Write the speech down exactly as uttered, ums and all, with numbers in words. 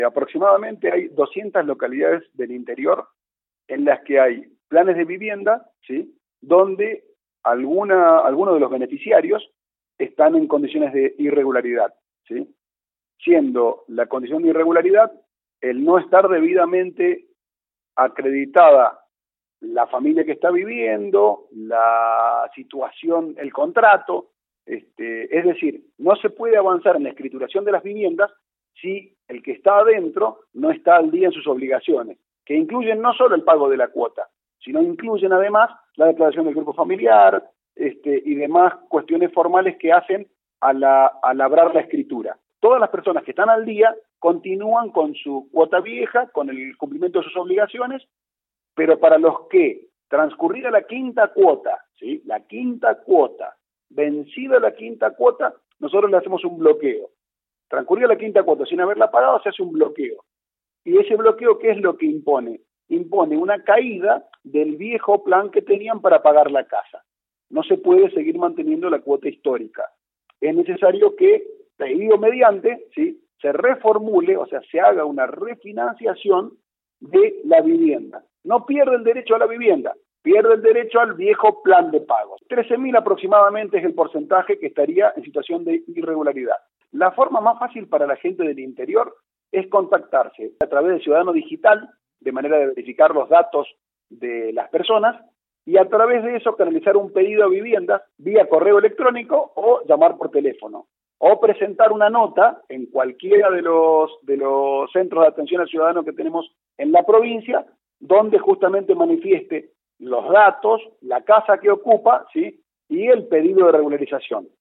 Aproximadamente hay doscientas localidades del interior en las que hay planes de vivienda, ¿sí?, donde alguna, algunos de los beneficiarios están en condiciones de irregularidad, ¿sí?, siendo la condición de irregularidad el no estar debidamente acreditada la familia que está viviendo, la situación, el contrato, este, es decir, no se puede avanzar en la escrituración de las viviendas si el que está adentro no está al día en sus obligaciones, que incluyen no solo el pago de la cuota, sino incluyen además la declaración del grupo familiar este, y demás cuestiones formales que hacen a, la, a labrar la escritura. Todas las personas que están al día continúan con su cuota vieja, con el cumplimiento de sus obligaciones, pero para los que transcurrida la quinta cuota, ¿sí?, la quinta cuota, vencida la quinta cuota, nosotros le hacemos un bloqueo. Transcurrida la quinta cuota sin haberla pagado, se hace un bloqueo. ¿Y ese bloqueo qué es lo que impone? Impone una caída del viejo plan que tenían para pagar la casa. No se puede seguir manteniendo la cuota histórica. Es necesario que, pedido mediante, ¿sí?, se reformule, o sea, se haga una refinanciación de la vivienda. No pierde el derecho a la vivienda, pierde el derecho al viejo plan de pagos. trece mil aproximadamente es el porcentaje que estaría en situación de irregularidad. La forma más fácil para la gente del interior es contactarse a través del Ciudadano Digital, de manera de verificar los datos de las personas, y a través de eso canalizar un pedido a viviendas vía correo electrónico o llamar por teléfono, o presentar una nota en cualquiera de los, de los centros de atención al ciudadano que tenemos en la provincia, donde justamente manifieste los datos, la casa que ocupa, ¿sí?, y el pedido de regularización.